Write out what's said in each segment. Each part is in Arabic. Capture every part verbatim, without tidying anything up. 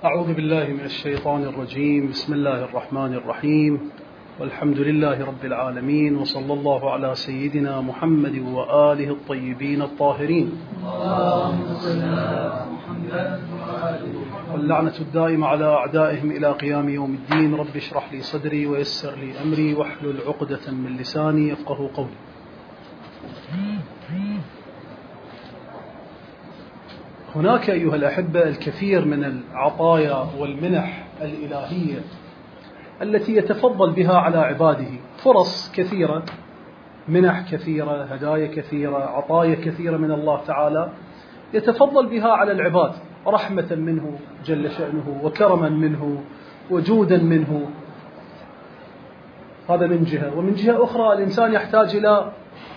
أعوذ بالله من الشيطان الرجيم. بسم الله الرحمن الرحيم، والحمد لله رب العالمين، وصلى الله على سيدنا محمد وآله الطيبين الطاهرين، واللعنة الدائمة على أعدائهم إلى قيام يوم الدين. رب اشرح لي صدري ويسر لي أمري واحلل عقدة من لساني يفقه قولي. هناك أيها الأحبة الكثير من العطايا والمنح الإلهية التي يتفضل بها على عباده، فرص كثيرة، منح كثيرة، هدايا كثيرة، عطايا كثيرة من الله تعالى يتفضل بها على العباد رحمة منه جل شأنه وكرما منه وجودا منه. هذا من جهة، ومن جهة أخرى الإنسان يحتاج إلى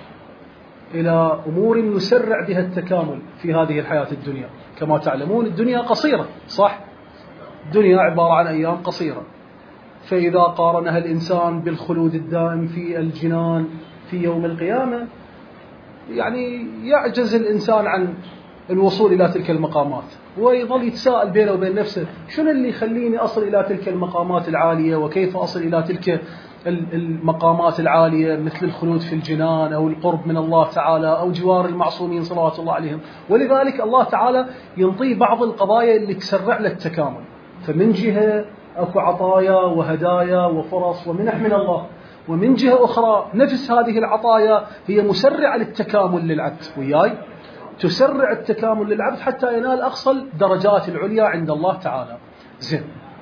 إلى أمور يسرع بها التكامل في هذه الحياة الدنيا. كما تعلمون الدنيا قصيرة، صح؟ الدنيا عبارة عن أيام قصيرة، فإذا قارنها الإنسان بالخلود الدائم في الجنان في يوم القيامة يعني يعجز الإنسان عن الوصول إلى تلك المقامات، ويظل يتساءل بينه وبين نفسه شنو اللي يخليني أصل إلى تلك المقامات العالية، وكيف أصل إلى تلك المقامات العالية مثل الخلود في الجنان أو القرب من الله تعالى أو جوار المعصومين صلوات الله عليهم. ولذلك الله تعالى ينطي بعض القضايا اللي تسرع له التكامل. فمن جهة أكو عطايا وهدايا وفرص ومنح من الله، ومن جهة أخرى نفس هذه العطايا هي مسرعة للتكامل للعبد، وياي تسرع التكامل للعبد حتى ينال أقصى الدرجات العليا عند الله تعالى. زين،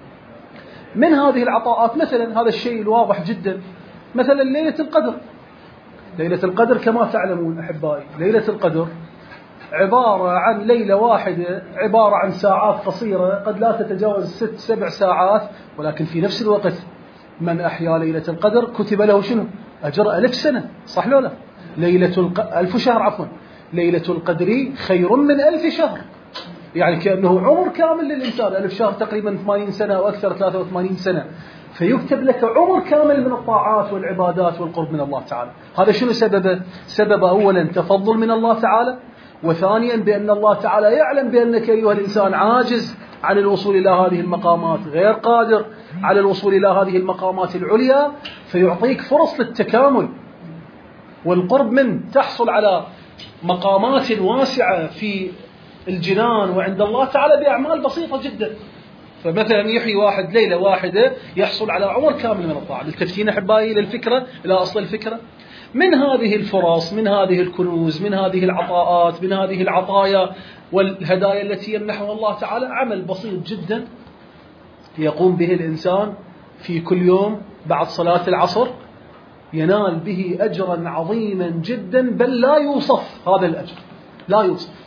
من هذه العطاءات مثلا هذا الشيء الواضح جدا، مثلا ليلة القدر. ليلة القدر كما تعلمون أحبائي، ليلة القدر عبارة عن ليلة واحدة، عبارة عن ساعات قصيرة قد لا تتجاوز ست سبع ساعات، ولكن في نفس الوقت من أحيا ليلة القدر كتب له شنو؟ أجر ألف سنة، صح لو لا؟ ليلة الق... ألف شهر عفوا ليلة القدر خير من ألف شهر، يعني كأنه عمر كامل للإنسان. ألف شهر تقريبا ثمانين سنة أو أكثر، ثلاثة وثمانين سنة، فيكتب لك عمر كامل من الطاعات والعبادات والقرب من الله تعالى. هذا شنو سببه؟ سبب أولا تفضل من الله تعالى، وثانيا بأن الله تعالى يعلم بأنك أيها الإنسان عاجز عن الوصول إلى هذه المقامات، غير قادر على الوصول إلى هذه المقامات العليا، فيعطيك فرص للتكامل والقرب منه، تحصل على مقامات واسعة في الجنان وعند الله تعالى بأعمال بسيطة جدا. فمثلا يحيي واحد ليلة واحدة يحصل على عمر كامل من الطاعة. التفتين أحبائي للفكرة، إلى أصل الفكرة. من هذه الفرص، من هذه الكنوز، من هذه العطاءات، من هذه العطايا والهدايا التي يمنحها الله تعالى، عمل بسيط جدا يقوم به الإنسان في كل يوم بعد صلاة العصر، ينال به أجرا عظيما جدا، بل لا يوصف هذا الأجر، لا يوصف.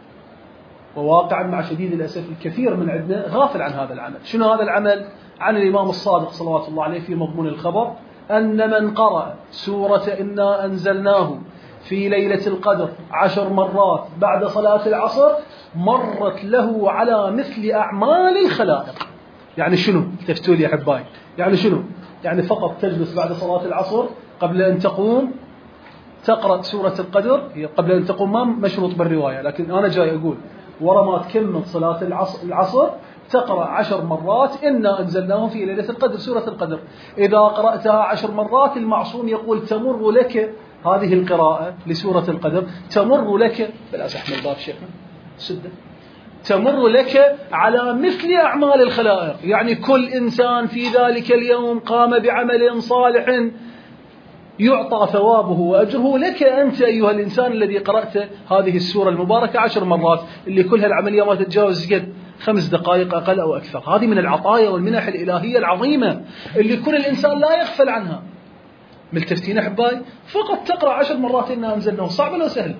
وواقعا مع شديد الأسف الكثير من عندنا غافل عن هذا العمل. شنو هذا العمل؟ عن الإمام الصادق صلوات الله عليه في مضمون الخبر أن من قرأ سورة إنا أنزلناه في ليلة القدر عشر مرات بعد صلاة العصر مرت له على مثل أعمال الخلائق. يعني شنو؟ تفتوا لي أحبائي، يعني شنو؟ يعني فقط تجلس بعد صلاة العصر قبل أن تقوم تقرأ سورة القدر. هي قبل أن تقوم ما مشروط بالرواية، لكن أنا جاي أقول ورا ما تكمل صلاة العصر, العصر تقرأ عشر مرات إنا أنزلناه في ليلة القدر، سورة القدر. إذا قرأتها عشر مرات المعصوم يقول تمر لك هذه القراءة لسورة القدر، تمر لك، بلا زحمة الباب شيخنا سدة، تمر لك على مثل أعمال الخلائق. يعني كل إنسان في ذلك اليوم قام بعمل صالح يعطى ثوابه وأجره لك أنت أيها الإنسان الذي قرأت هذه السورة المباركة عشر مرات، اللي كلها العملية ما تتجاوز قد خمس دقائق أقل أو أكثر. هذه من العطايا والمنح الإلهية العظيمة اللي كل الإنسان لا يغفل عنها. ملتفتين أحبائي؟ فقط تقرأ عشر مرات إنا أنزلناه. صعب ولا سهل؟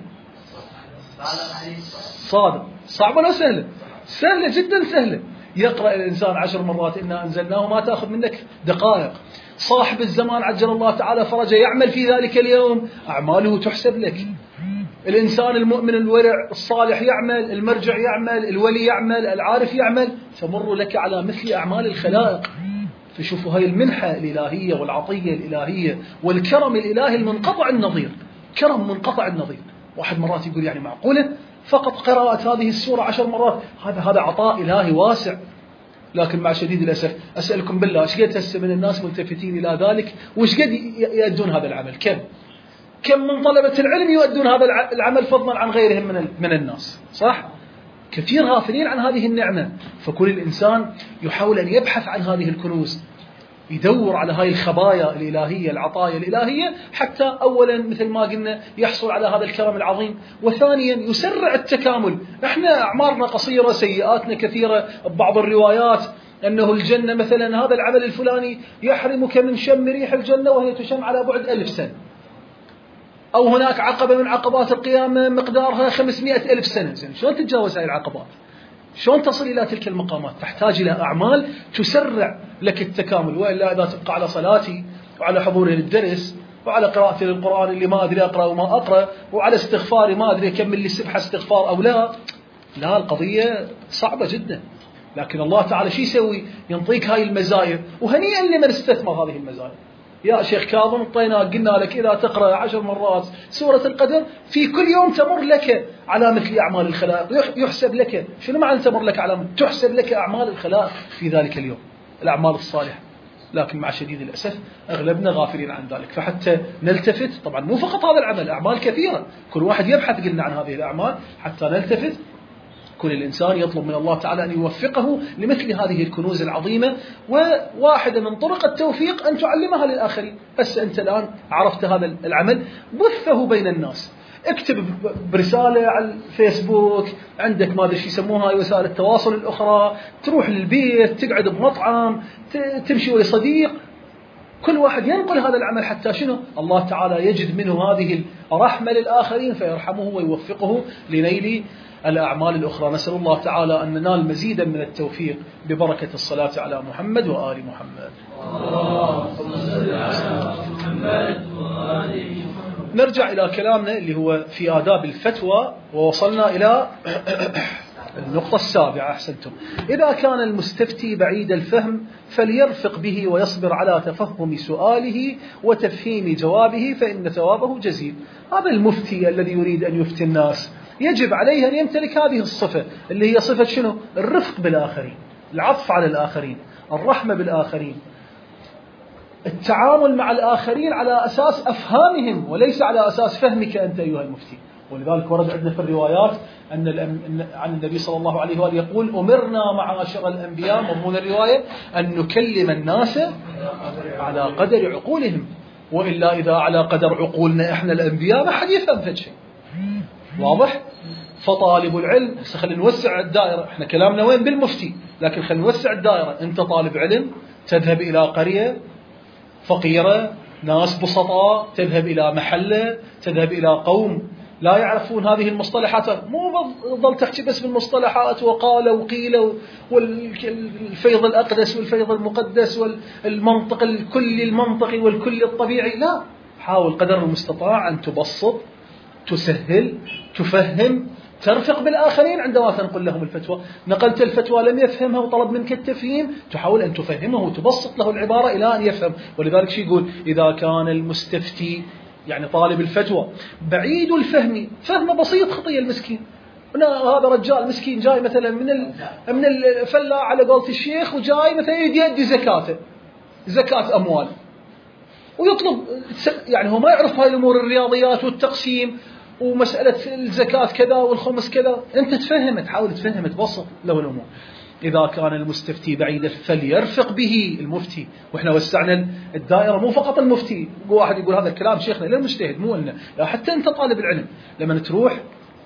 صادق. صعب ولا سهل؟ سهلة جدا، سهلة. يقرأ الإنسان عشر مرات إنا أنزلناه ما تأخذ منك دقائق. صاحب الزمان عجل الله تعالى فرجه يعمل في ذلك اليوم، أعماله تحسب لك. الإنسان المؤمن الورع الصالح يعمل، المرجع يعمل، الولي يعمل، العارف يعمل، تمر لك على مثل أعمال الخلائق. فشوفوا هاي المنحة الإلهية والعطية الإلهية والكرم الإلهي المنقطع النظير، كرم منقطع النظير. واحد مرات يقول يعني معقولة فقط قراءة هذه السورة عشر مرات؟ هذا هذا عطاء إلهي واسع. لكن مع شديد الأسف أسألكم بالله إيش قد هسه من الناس ملتفتين إلى ذلك، وإيش قد يؤدون هذا العمل؟ كم كم من طلبة العلم يؤدون هذا العمل فضلا عن غيرهم من من الناس، صح؟ كثير غافلين عن هذه النعمة. فكل الإنسان يحاول أن يبحث عن هذه الكنوز، يدور على هاي الخبايا الإلهية، العطايا الإلهية، حتى أولا مثل ما قلنا يحصل على هذا الكرم العظيم، وثانيا يسرع التكامل. احنا أعمارنا قصيرة، سيئاتنا كثيرة. ببعض الروايات أنه الجنة مثلا هذا العمل الفلاني يحرمك من شم ريح الجنة وهي تشم على بعد ألف سنة، أو هناك عقبة من عقبات القيامة مقدارها خمسمائة ألف سنة. زين شلون تتجاوز هاي العقبات؟ شلون تصل إلى تلك المقامات؟ تحتاج إلى أعمال تسرع لك التكامل. وإلا إذا تبقى على صلاتي وعلى حضوري للدرس وعلى قراءتي للقرآن اللي ما أدري أقرأ وما أقرأ، وعلى استغفاري ما أدري أكمل لي سبحة استغفار أو لا، لا، القضية صعبة جدا. لكن الله تعالى شو يسوي؟ ينطيك هاي المزايا، وهنيئا لمن استثمر هذه المزايا. يا شيخ كاظم طينا قلنا لك إذا تقرأ عشر مرات سورة القدر في كل يوم تمر لك على مثل أعمال الخلائق، يحسب لك. شنو معنى تمر لك على؟ تحسب لك أعمال الخلائق في ذلك اليوم، الأعمال الصالحة. لكن مع شديد الأسف أغلبنا غافلين عن ذلك. فحتى نلتفت، طبعا مو فقط هذا العمل، أعمال كثيرة، كل واحد يبحث قلنا عن هذه الأعمال. حتى نلتفت كل الإنسان يطلب من الله تعالى أن يوفقه لمثل هذه الكنوز العظيمة. وواحدة من طرق التوفيق أن تعلمها للآخرين. بس أنت الآن عرفت هذا العمل، بثه بين الناس، اكتب برسالة على الفيسبوك، عندك ما أدري شو يسموها وسائل التواصل الأخرى، تروح للبيت، تقعد بمطعم، تمشي ويا صديق، كل واحد ينقل هذا العمل حتى شنو؟ الله تعالى يجد منه هذه الرحمة للآخرين فيرحمه ويوفقه لنيل الأعمال الأخرى. نسأل الله تعالى أن ننال مزيدا من التوفيق ببركة الصلاة على محمد وآل محمد. نرجع إلى كلامنا اللي هو في آداب الفتوى، ووصلنا إلى النقطة السابعة. أحسنتم. إذا كان المستفتي بعيد الفهم فليرفق به ويصبر على تفهم سؤاله وتفهيم جوابه فإن ثوابه جزيل. هذا المفتي الذي يريد أن يفتي الناس يجب عليه أن يمتلك هذه الصفة، اللي هي صفة شنو؟ الرفق بالآخرين، العطف على الآخرين، الرحمة بالآخرين، التعامل مع الآخرين على أساس أفهامهم وليس على أساس فهمك أنت أيها المفتي. ولذلك ورد عندنا في الروايات أن عن النبي صلى الله عليه وآله يقول: أمرنا معاشر الأنبياء، مضمون الرواية، أن نكلم الناس على قدر عقولهم، وإلا إذا على قدر عقولنا إحنا الأنبياء ما حد يفهم فد شيء. واضح؟ فطالب العلم، خلينا نوسع الدائرة، احنا كلامنا وين؟ بالمفتي، لكن خلينا نوسع الدائرة. أنت طالب علم تذهب إلى قرية فقيرة، ناس بسطاء، تذهب إلى محلة، تذهب إلى قوم لا يعرفون هذه المصطلحات، مو ظل تحكي بس بالمصطلحات وقال وقيل والفيض الأقدس والفيض المقدس والمنطق الكلي المنطقي والكلي الطبيعي، لا، حاول قدر المستطاع أن تبسط، تسهل، تفهم، ترفق بالآخرين عندما تنقل لهم الفتوى. نقلت الفتوى لم يفهمها وطلب منك التفهيم، تحاول أن تفهمه وتبسط له العبارة إلى أن يفهم. ولذلك شو يقول؟ إذا كان المستفتي يعني طالب الفتوى بعيد الفهم، فهم بسيط خطية المسكين، هذا رجال مسكين جاي مثلا من من الفلاح على قولة الشيخ، وجاي مثلا يدي زكاته، زكاة أموال، ويطلب يعني هو ما يعرف هاي الأمور الرياضيات والتقسيم ومسألة الزكاة كذا والخمس كذا. أنت تفهم، تحاول تفهم، تبسط له الأمور. إذا كان المستفتي بعيد فليرفق به المفتي. وإحنا وسعنا الدائرة، مو فقط المفتي. واحد يقول هذا الكلام شيخنا للمجتهد، مو لنا، لا، حتى أنت طالب العلم لما تروح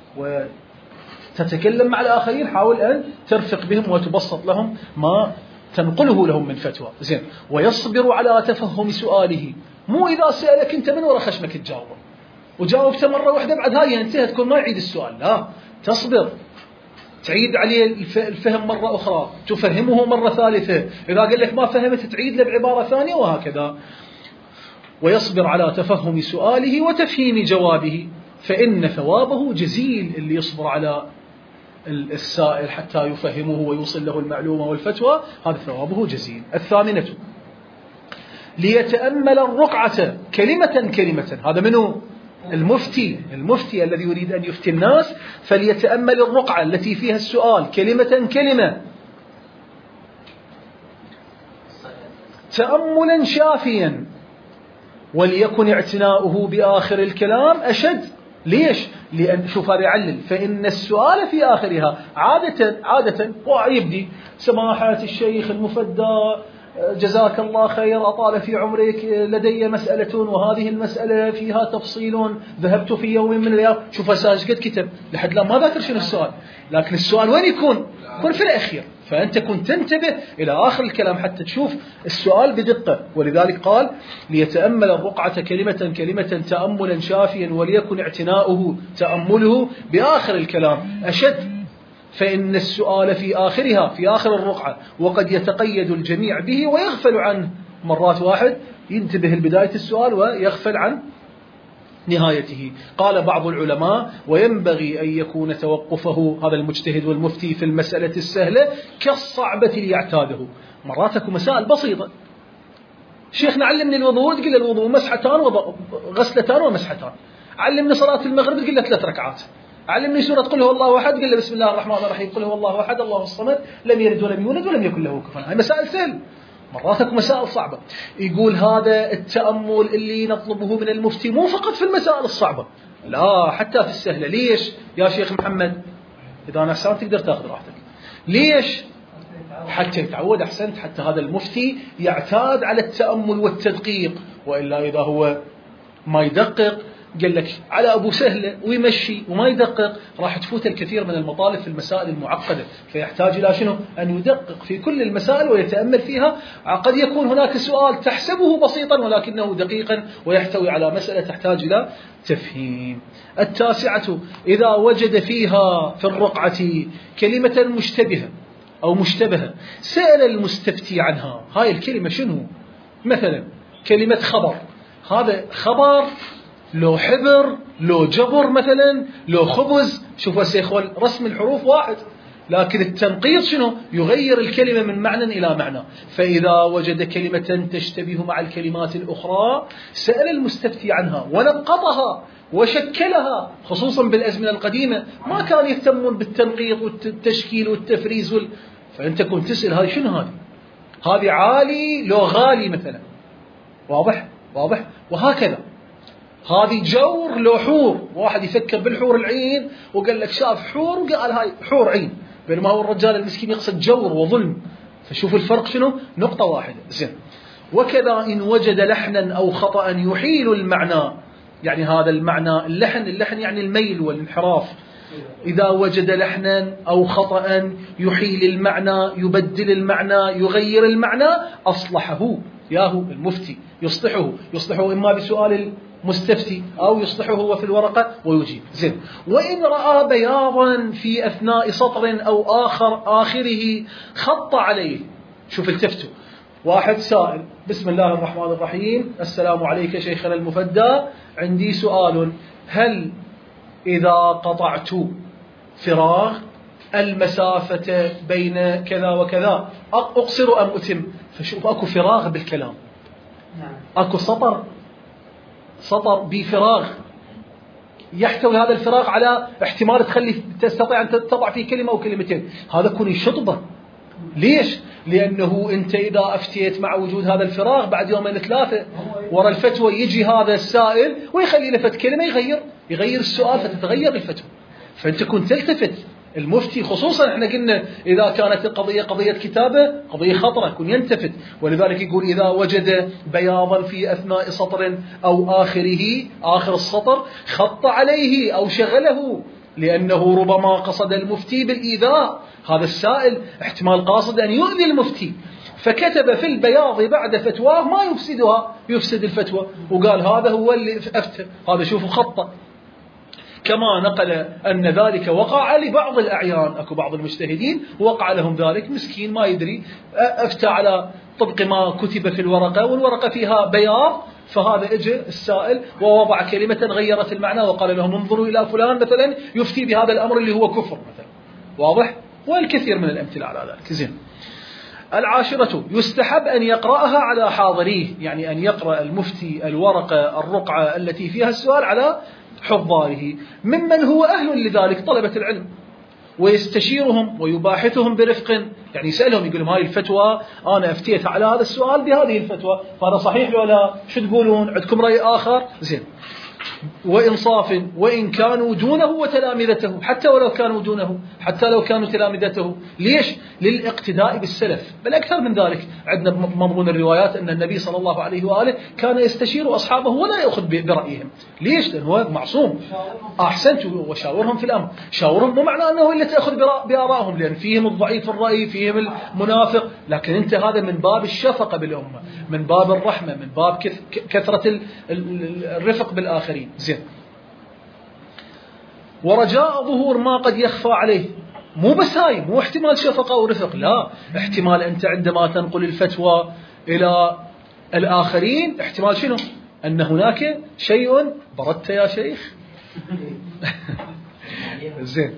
وتتكلم مع الآخرين حاول أن ترفق بهم وتبسط لهم ما تنقله لهم من فتوى. زين. ويصبر على تفهم سؤاله، مو إذا سألك أنت من وراء خشمك تجاوب، وجاوبت مرة واحدة بعد هاي انتهت تكون ما يعيد السؤال، لا، تصبر، تعيد عليه الفهم مرة أخرى، تفهمه مرة ثالثة، إذا قال لك ما فهمت تعيد له بعبارة ثانية، وهكذا. ويصبر على تفهم سؤاله وتفهيم جوابه فإن ثوابه جزيل. اللي يصبر على السائل حتى يفهمه ويوصل له المعلومة والفتوى هذا ثوابه جزيل. الثامنة ليتأمل الرقعة كلمة كلمة. هذا منه المفتي، المفتي الذي يريد أن يفتي الناس فليتأمل الرقعة التي فيها السؤال كلمة كلمة. تأملا شافيا وليكن اعتناؤه بآخر الكلام أشد. ليش؟ لأن شوف هذا يعلل، فإن السؤال في آخرها عادة عادة يبدي: سماحة الشيخ المفدى جزاك الله خير، أطال في عمرك، لدي مسألة وهذه المسألة فيها تفصيل، ذهبت في يوم من الأيام. شوف أساس قد كتب لحد لا ما ذاكر شنو السؤال، لكن السؤال وين يكون؟ يكون في الأخير، فأنت كنت تنتبه إلى آخر الكلام حتى تشوف السؤال بدقة. ولذلك قال: ليتأمل الرقعة كلمة كلمة تأملا شافيا وليكن اعتناؤه تأمله بآخر الكلام أشد، فإن السؤال في آخرها في آخر الرقعة وقد يتقيد الجميع به ويغفل عنه. مرات واحد ينتبه لبداية السؤال ويغفل عن نهايته. قال بعض العلماء: وينبغي أن يكون توقفه هذا المجتهد والمفتي في المسألة السهلة كالصعبة ليعتاده. مرات اكو مسائل بسيطة، شيخنا علمني الوضوء، تقول له الوضوء مسحتان وغسلتان ومسحتان. علمني صلاة المغرب، تقول له ثلاث ركعات. علمني سورة قل هو الله أحد، قل له بسم الله الرحمن الرحيم قل هو الله أحد الله الصمد لم يلد ولم يولد ولم يكن له كفوا أحد. هاي مسائل سهل. مرات اكو مسائل صعبة. يقول هذا التأمل اللي نطلبه من المفتي مو فقط في المسائل الصعبة، لا حتى في السهلة. ليش يا شيخ محمد؟ إذا أنا أحسنت تقدر تأخذ راحتك. ليش؟ حتى يتعود. أحسنت، حتى هذا المفتي يعتاد على التأمل والتدقيق، وإلا إذا هو ما يدقق قال لك على أبو سهلة ويمشي وما يدقق، راح تفوت الكثير من المطالب في المسائل المعقدة. فيحتاج إلى شنو؟ أن يدقق في كل المسائل ويتأمل فيها. قد يكون هناك سؤال تحسبه بسيطا ولكنه دقيقا ويحتوي على مسألة تحتاج إلى تفهيم. التاسعة: إذا وجد فيها في الرقعة كلمة مشتبهة أو مشتبهة سأل المستفتي عنها. هاي الكلمة شنو؟ مثلا كلمة خبر، هذا خبر لو حبر لو جبر مثلا لو خبز. شوفوا سيخول رسم الحروف واحد، لكن التنقيط شنو؟ يغير الكلمة من معنى إلى معنى. فإذا وجد كلمة تشتبه مع الكلمات الأخرى سأل المستفتي عنها ونقطها وشكلها، خصوصا بالأزمنة القديمة ما كان يهتمون بالتنقيط والتشكيل والتفريز وال... فأنت كنت تسأل هذه شنو؟ هذه هذه عالي لو غالي مثلا. واضح؟ واضح؟ وهكذا هذه جور لو حور. واحد يفكر بالحور العين وقال لك شاف حور وقال هاي حور عين، بينما هو الرجال المسكين يقصد جور وظلم. فشوف الفرق شنو؟ نقطة واحدة. زين. وكذا إن وجد لحنا أو خطأ يحيل المعنى، يعني هذا المعنى اللحن، اللحن يعني الميل والانحراف. إذا وجد لحنا أو خطأ يحيل المعنى يبدل المعنى يغير المعنى أصلحه ياهو المفتي، يصلحه يصلحه إما بسؤال مستفتي أو يصلحه هو في الورقة ويجيب. زين. وإن رأى بياضا في أثناء سطر أو آخر آخره خط عليه. شوف التفتوا، واحد سائل: بسم الله الرحمن الرحيم، السلام عليك شيخنا المفدى، عندي سؤال، هل إذا قطعت فراغ المسافة بين كذا وكذا أقصر أم أتم؟ فشوف أكو فراغ بالكلام، أكو سطر سطر بفراغ يحتوي هذا الفراغ على احتمال تخلي تستطيع أن تضع فيه كلمة أو كلمتين، هذا كوني شطبة. ليش؟ لأنه أنت إذا أفتيت مع وجود هذا الفراغ بعد يومين ثلاثة وراء الفتوى يجي هذا السائل ويخلي لفت كلمة يغير يغير السؤال فتتغير الفتوى. فأنت كنت تلتفت المفتي، خصوصا احنا قلنا إذا كانت القضية قضية كتابة قضية خطرة كن ينتفت. ولذلك يقول إذا وجد بياضا في أثناء سطر أو آخره آخر السطر خط عليه أو شغله، لأنه ربما قصد المفتي بالإيذاء. هذا السائل احتمال قاصد أن يؤذي المفتي، فكتب في البياض بعد فتواه ما يفسدها يفسد الفتوى، وقال هذا هو اللي أفتى. هذا شوفوا خطأ. كما نقل أن ذلك وقع لبعض الأعيان، أكو بعض المجتهدين وقع لهم ذلك، مسكين ما يدري، أفتى على طبق ما كتب في الورقة والورقة فيها بياض، فهذا اجى السائل ووضع كلمة غيرت المعنى وقال لهم انظروا إلى فلان مثلا يفتي بهذا الأمر اللي هو كفر مثلا. واضح؟ والكثير من الأمثلة على ذلك. زين. العاشرة: يستحب أن يقرأها على حاضريه، يعني أن يقرأ المفتي الورقة الرقعة التي فيها السؤال على حضاره ممن هو أهل لذلك، طلبة العلم، ويستشيرهم ويباحثهم برفق يعني يسألهم يقول لهم هاي الفتوى أنا أفتيت على هذا السؤال بهذه الفتوى، فهذا صحيح ولا شو تقولون؟ عندكم رأي آخر؟ زين. وإنصاف وإن كانوا دونه وتلامذته، حتى ولو كانوا دونه، حتى لو كانوا تلامذته. ليش؟ للاقتداء بالسلف. بل أكثر من ذلك، عندنا مضمون الروايات أن النبي صلى الله عليه وآله كان يستشير أصحابه ولا يأخذ برأيهم. ليش؟ لأنه هو معصوم. أحسنت. وشاورهم في الأمر. شاورهم مو معنى أنه إلا تأخذ بآرائهم، لأن فيهم الضعيف الرأي، فيهم المنافق، لكن أنت هذا من باب الشفقة بالأمة، من باب الرحمة، من باب كثرة الرفق بالآخرين. زين. ورجاء ظهور ما قد يخفى عليه. مو بس هاي، مو احتمال شفقة ورفق، لا، احتمال أنت عندما تنقل الفتوى إلى الآخرين، احتمال شنو؟ أن هناك شيء بردت يا شيخ. زين.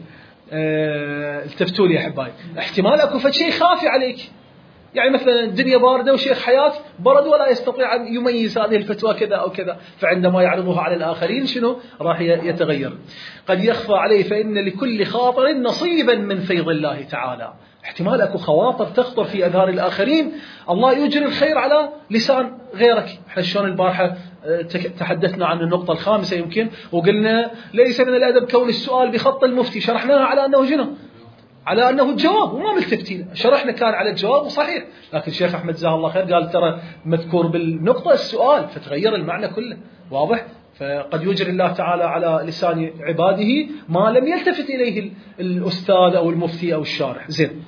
اه التفتوا لي يا أحبائي، احتمال أكو فد شيء خافي عليك، يعني مثلا الدنيا باردة وشيخ حياة برد ولا يستطيع أن يميز هذه الفتوى كذا أو كذا، فعندما يعرضها على الآخرين شنو راح يتغير. قد يخفى عليه فإن لكل خاطر نصيبا من فيض الله تعالى. احتمال أكو خواطر تخطر في أذهان الآخرين، الله يجري الخير على لسان غيرك. احنا شلون البارحة تحدثنا عن النقطة الخامسة يمكن، وقلنا ليس من الأدب كون السؤال بخط المفتي، شرحناها على أنه جنو على أنه الجواب، وما ملتفتين، شرحنا كان على الجواب وصحيح، لكن الشيخ أحمد جزاه الله خير قال ترى مذكور بالنقطة السؤال، فتغير المعنى كله. واضح؟ فقد يجري الله تعالى على لسان عباده ما لم يلتفت إليه الأستاذ أو المفتي أو الشارح. زين.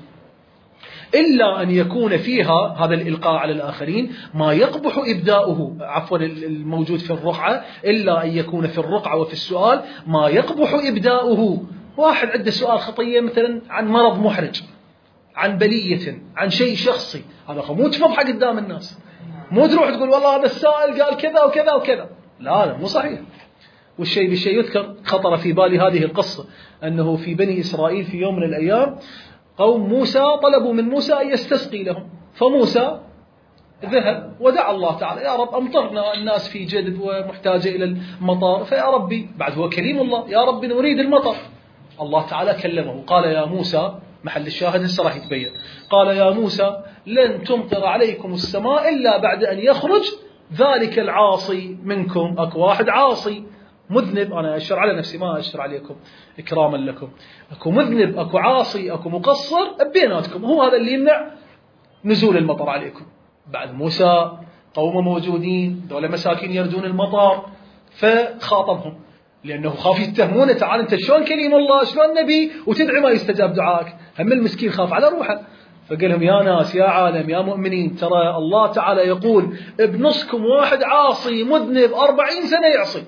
إلا أن يكون فيها هذا الإلقاء على الآخرين ما يقبح إبداؤه، عفوا الموجود في الرقعة، إلا أن يكون في الرقعة وفي السؤال ما يقبح إبداؤه. واحد عنده سؤال خطية مثلا عن مرض محرج، عن بلية، عن شيء شخصي، هذا مو تفضحه قدام الناس، مو تروح تقول والله هذا السائل قال كذا وكذا وكذا، لا لا مو صحيح. والشيء بالشيء يذكر، خطر في بالي هذه القصة، أنه في بني إسرائيل في يوم من الأيام قوم موسى طلبوا من موسى أن يستسقي لهم، فموسى ذهب ودعا الله تعالى يا رب أمطرنا، الناس في جدب ومحتاجة إلى المطر، فيا ربي، بعد هو كليم الله، يا ربي نريد المطر. الله تعالى كلمه قال يا موسى، محل الشاهد هسه راح يتبين، قال يا موسى لن تمطر عليكم السماء إلا بعد أن يخرج ذلك العاصي منكم. أكو واحد عاصي مذنب، أنا أشر على نفسي ما أشر عليكم إكراما لكم، أكو مذنب، أكو عاصي، أكو مقصر بيناتكم، هو هذا اللي يمنع نزول المطر عليكم. بعد موسى قوم موجودين، دولة مساكين يردون المطر، فخاطبهم لأنه خاف يتهمونه، تعال أنت شلون كريم الله، شلون نبي وتدعي ما يستجاب دعاك، هم المسكين خاف على روحه. فقال لهم يا ناس يا عالم يا مؤمنين، ترى الله تعالى يقول بنصكم واحد عاصي مذنب أربعين سنة يعصي،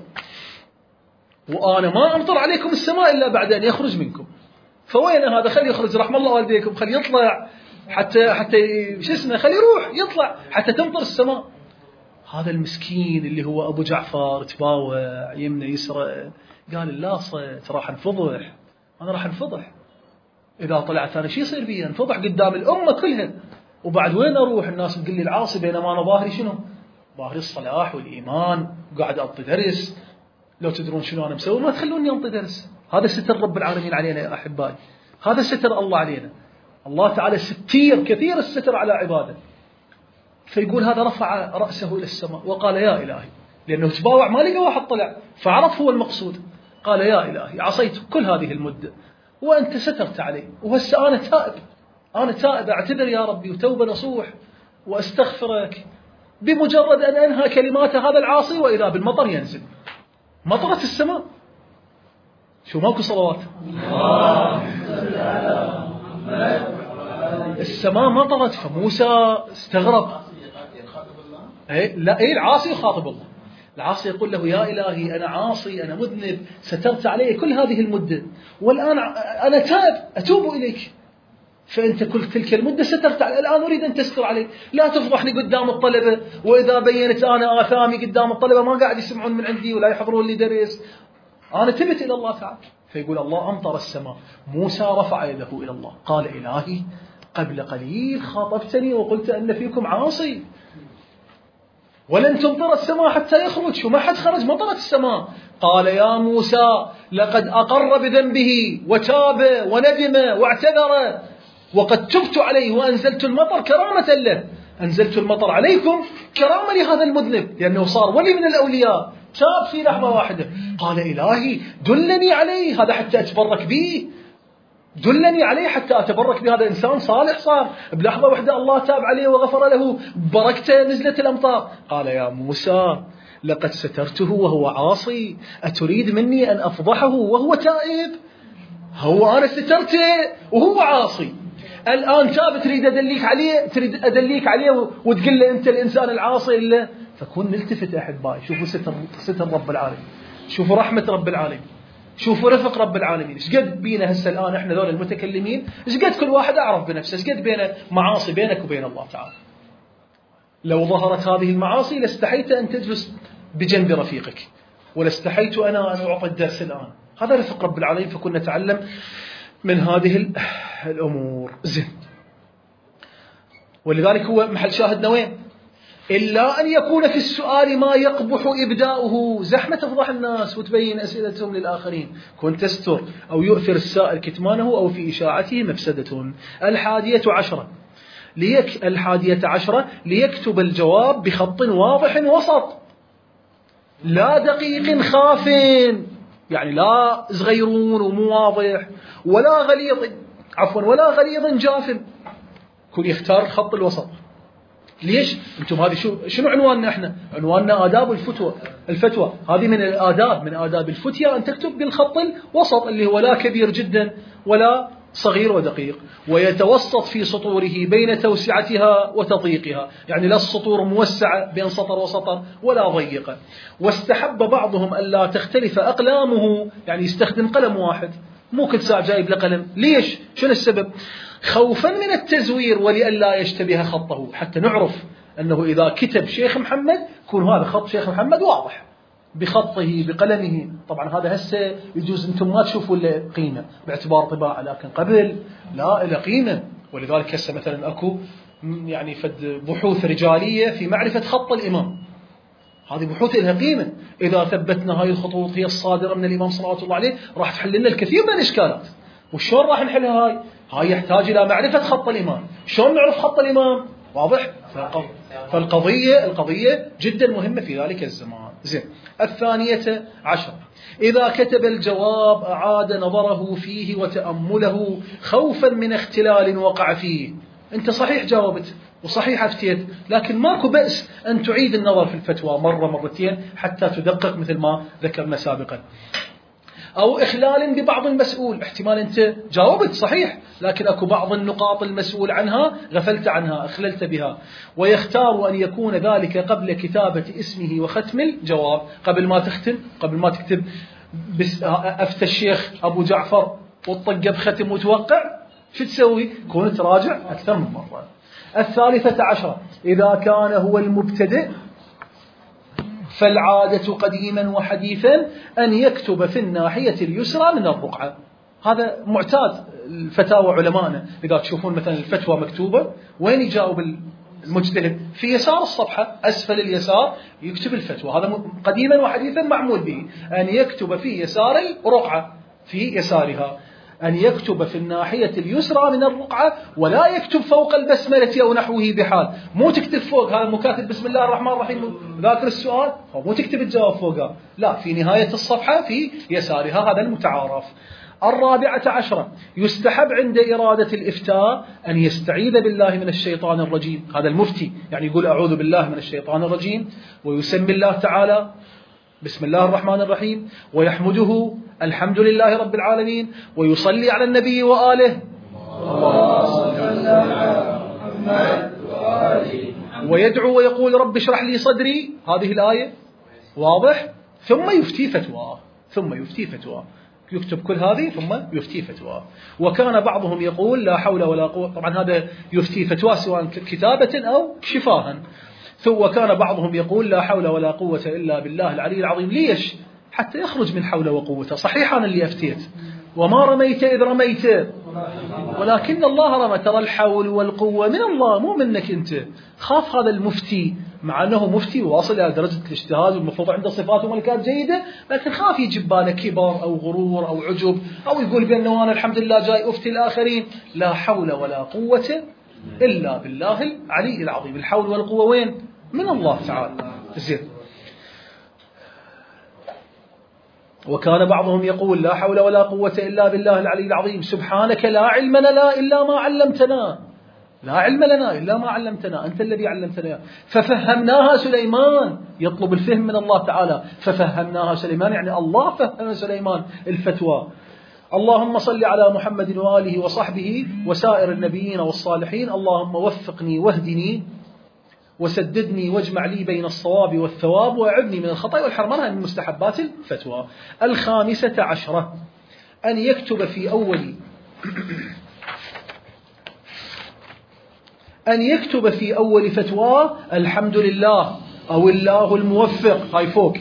وأنا ما أمطر عليكم السماء إلا بعد أن يخرج منكم، فوين هذا؟ خلي يخرج رحم الله والديكم، خلي يطلع حتى حتى شو اسمه، خلي يروح يطلع حتى تمطر السماء. هذا المسكين اللي هو أبو جعفر تباوع يمنى يسرى، قال اللاصة راح نفضح، أنا راح نفضح إذا طلعت أنا شو يصير بي؟ نفضح قدام الأمة كلها، وبعد وين أروح؟ الناس تقول لي العاصي، بينما أنا ظاهري شنو؟ ظاهري الصلاح والإيمان، قاعد أعطي درس. لو تدرون شنو أنا مسوي ما تخلوني أعطي درس. هذا ستر رب العالمين علينا يا أحبائي، هذا ستر الله علينا. الله تعالى ستير كثير الستر على عباده. فيقول هذا رفع رأسه إلى السماء وقال يا إلهي، لأنه تباوع ما لقى واحد طلع، فعرف هو المقصود، قال يا إلهي عصيت كل هذه المدة وأنت سترت علي، وهسه أنا تائب، أنا تائب أعتذر يا ربي وتوبة نصوح وأستغفرك. بمجرد أن أنهى كلمات هذا العاصي وإذا بالمطر ينزل، مطرت السماء. شو ماكو صلوات؟ السماء مطرت، فموسى استغرب. إيه لا إيه العاصي يخاطب الله، العاصي يقول له يا إلهي أنا عاصي، أنا مذنب، سترت علي كل هذه المدة، والآن أنا تائب أتوب إليك، فأنت كل تلك المدة سترت علي، الآن أريد أن تستر علي، لا تفضحني قدام الطلبة، وإذا بينت أنا آثامي قدام الطلبة ما قاعد يسمعون من عندي ولا يحضرون لي درس، أنا تبت إلى الله تعالى. فيقول الله أمطر السماء، موسى رفع يده إلى الله قال إلهي قبل قليل خاطبتني وقلت أن فيكم عاصي ولن تمطر السماء حتى يخرج، وما حد خرج مطرت السماء. قال يا موسى لقد أقر بذنبه وتاب وندم واعتذر، وقد تبت عليه وأنزلت المطر كرامة له. أنزلت المطر عليكم كرامة لهذا المذنب، لأنه صار ولي من الأولياء، تاب في لحظة واحدة. قال إلهي دلني عليه، هذا حتى أتبرك به، دلني عليه حتى أتبرك بهذا إنسان صالح، صار بلحظة واحدة الله تاب عليه وغفر له، بركته نزلت الأمطار. قال يا موسى لقد سترته وهو عاصي، أتريد مني أن أفضحه وهو تائب؟ هو أنا سترته وهو عاصي، الآن تاب، تريد أدليك عليه، تريد أدليك عليه وتقول له أنت الإنسان العاصي إلا. فكون نلتفت أحبائي، شوفوا ستر, ستر رب العالمين، شوفوا رحمة رب العالمين، شوفوا رفق رب العالمين. ايش قد بينا هسه الآن احنا ذول المتكلمين، ايش قد كل واحد أعرف بنفسه، ايش قد بينا معاصي بينك وبين الله تعالى. لو ظهرت هذه المعاصي لاستحيت أن تجلس بجنب رفيقك، ولاستحيت أنا أن أعطي الدرس الآن. هذا رفق رب العالمين، فكنا نتعلم من هذه الأمور. زين، ولذلك هو محل شاهدنا وين؟ إلا أن يكون في السؤال ما يقبح إبداؤه، زحمة تفضح الناس وتبين أسئلتهم للآخرين، كن تستر أو يؤثر السائل كتمانه أو في إشاعته مفسدة. الحادية عشرة ليك الحادية عشرة ليكتب الجواب بخط واضح وسط، لا دقيق خاف، يعني لا صغيرون ومو واضح، ولا غليظ عفوا ولا غليظ جاف، كل يختار الخط الوسط. ليش؟ انتم هذه شو شنو عنواننا احنا؟ عنواننا آداب الفتوى. الفتوى هذه من الآداب، من آداب الفتيا أن تكتب بالخط الوسط اللي هو لا كبير جدا ولا صغير ودقيق، ويتوسط في سطوره بين توسعتها وتضييقها، يعني لا السطور موسعة بين سطر وسطر ولا ضيقة. واستحب بعضهم ألا تختلف أقلامه، يعني يستخدم قلم واحد، مو كل ساعة جايب له قلم. ليش؟ شنو السبب؟ خوفا من التزوير ولئلا يشتبه خطه، حتى نعرف أنه إذا كتب شيخ محمد يكون هذا خط شيخ محمد واضح بخطه بقلمه. طبعا هذا هسه يجوز أنتم ما تشوفوا له قيمة باعتبار طباعة، لكن قبل لا له قيمة. ولذلك هسه مثلا أكو يعني فد بحوث رجالية في معرفة خط الإمام، هذه بحوث لها قيمة. إذا ثبتنا هاي الخطوط هي الصادرة من الإمام صلوات الله عليه راح تحل لنا الكثير من الإشكالات. وشون راح نحلها هاي؟ هاي يحتاج إلى معرفة خط الإمام. شون نعرف خط الإمام؟ واضح؟ فالقضية القضية جدا مهمة في ذلك الزمان. زين، الثانية عشر إذا كتب الجواب أعاد نظره فيه وتأمله خوفا من اختلال وقع فيه. أنت صحيح جاوبت وصحيح أفتيت، لكن ماكو بأس أن تعيد النظر في الفتوى مرة مرتين حتى تدقق مثل ما ذكرنا سابقا. أو إخلال ببعض المسؤول، احتمال أنت جاوبت صحيح لكن أكو بعض النقاط المسؤول عنها غفلت عنها، أخللت بها. ويختار أن يكون ذلك قبل كتابة اسمه وختم الجواب، قبل ما تختم، قبل ما تكتب أفتى الشيخ أبو جعفر وتطق بختم وتوقع، شو تسوي؟ كون تراجع أكثر من مرة. الثالثة عشرة إذا كان هو المبتدئ فالعادة قديما وحديثا أن يكتب في الناحية اليسرى من الرقعة. هذا معتاد الفتاوى علمائنا، إذا تشوفون مثلا الفتوى مكتوبة وين يجاوب المجتهد؟ في يسار الصفحة أسفل اليسار يكتب الفتوى. هذا قديما وحديثا معمول به، أن يكتب في يسار الرقعة في يسارها، أن يكتب في الناحية اليسرى من الرقعة، ولا يكتب فوق البسملة أو نحوه بحال. مو تكتب فوق، هذا مكاتب بسم الله الرحمن الرحيم ذاكر السؤال، مو تكتب الجواب فوقها، لا، في نهاية الصفحة في يسارها، هذا المتعارف. الرابعة عشرة يستحب عند إرادة الإفتاء أن يستعيذ بالله من الشيطان الرجيم. هذا المفتي يعني يقول أعوذ بالله من الشيطان الرجيم، ويسمي الله تعالى بسم الله الرحمن الرحيم، ويحمده الحمد لله رب العالمين، ويصلي على النبي وآله، ويدعو ويقول رب اشرح لي صدري، هذه الآية واضح. ثم يفتي فتوى، ثم يفتي فتوى يكتب كل هذه ثم يفتي فتوى. وكان بعضهم يقول لا حول ولا قوة، طبعا هذا يفتي فتوى سواء كتابة أو شفاها. وكان بعضهم يقول لا حول ولا قوة إلا بالله العلي العظيم. ليش؟ حتى يخرج من حول وقوته. صحيح أنا اللي أفتيت، وما رميت إذ رميت ولكن الله رمى. ترى الحول والقوة من الله مو منك أنت. خاف هذا المفتي مع أنه مفتي واصل إلى درجة الاجتهاد والمفروض عنده صفات وملكات جيدة، لكن خاف يجيب باله كبر أو غرور أو عجب أو يقول بأنه أنا الحمد لله جاي أفتي الآخرين. لا حول ولا قوة إلا بالله العلي العظيم. الحول والقوة وين؟ من الله تعالى. زين. وكان بعضهم يقول لا حول ولا قوة إلا بالله العلي العظيم سبحانك لا علم لنا إلا ما علمتنا. لا علم لنا إلا ما علمتنا، أنت الذي علمتنا. ففهمناها سليمان، يطلب الفهم من الله تعالى. ففهمناها سليمان يعني الله فهم سليمان الفتوى. اللهم صل على محمد وآله وصحبه وسائر النبيين والصالحين. اللهم وفقني واهدني وسددني واجمع لي بين الصواب والثواب وأعذني من الخطأ والحرمان من مستحبات الفتوى. الخامسة عشرة أن يكتب في أول أن يكتب في أول فتوى الحمد لله أو الله الموفق، هاي فوق،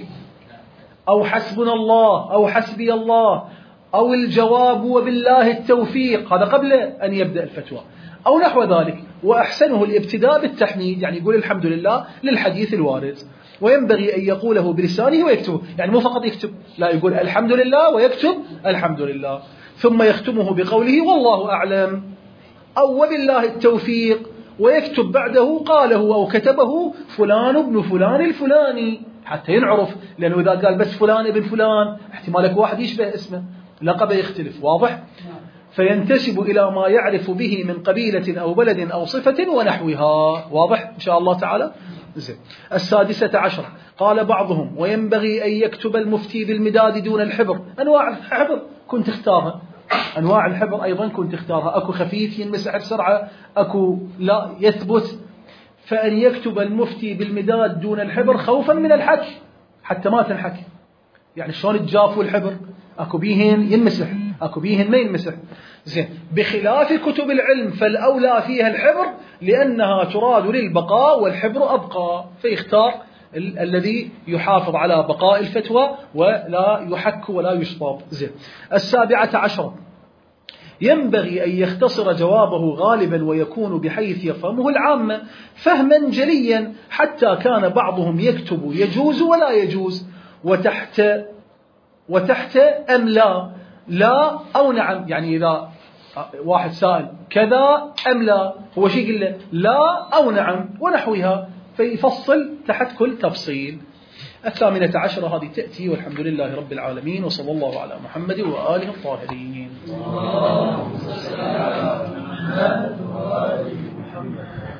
أو حسبنا الله أو حسبي الله أو الجواب وبالله التوفيق، هذا قبل أن يبدأ الفتوى، أو نحو ذلك. وأحسنه الابتداء بالتحميد، يعني يقول الحمد لله للحديث الوارد. وينبغي أن يقوله بلسانه ويكتبه، يعني مو فقط يكتب، لا يقول الحمد لله ويكتب الحمد لله، ثم يختمه بقوله والله أعلم أو وبالله التوفيق، ويكتب بعده قاله أو كتبه فلان ابن فلان الفلاني حتى ينعرف، لأنه إذا قال بس فلان ابن فلان احتمالك واحد يشبه اسمه، لقبه يختلف. واضح؟ فينتسب إلى ما يعرف به من قبيلة أو بلد أو صفة ونحوها. واضح إن شاء الله تعالى. زين. السادسة عشر قال بعضهم وينبغي أن يكتب المفتي بالمداد دون الحبر. أنواع الحبر كنت اختارها، أنواع الحبر أيضا كنت اختارها، أكو خفيف ينمسح بسرعة، أكو لا يثبت. فأن يكتب المفتي بالمداد دون الحبر خوفا من الحك، حتى ما تنحك. يعني شلون الجاف والحبر، أكو بيهن ينمسح، أكو بيهن ما ينمسح. زين. بخلاف كتب العلم فالأولى فيها الحبر لأنها تراد للبقاء والحبر أبقى، فيختار ال- الذي يحافظ على بقاء الفتوى ولا يحك ولا يشطب. زين. السابعة عشرة ينبغي أن يختصر جوابه غالبا ويكون بحيث يفهمه العامة فهما جليا، حتى كان بعضهم يكتب يجوز ولا يجوز وتحت وتحت أم لا، لا أو نعم. يعني إذا واحد سائل كذا أم لا، هو شيء يقول له لا أو نعم ونحوها، فيفصل تحت كل تفصيل. الثامنة عشرة هذه تأتي، والحمد لله رب العالمين، وصلى الله على محمد وآله الطاهرين. اللهم صل على محمد وآل محمد.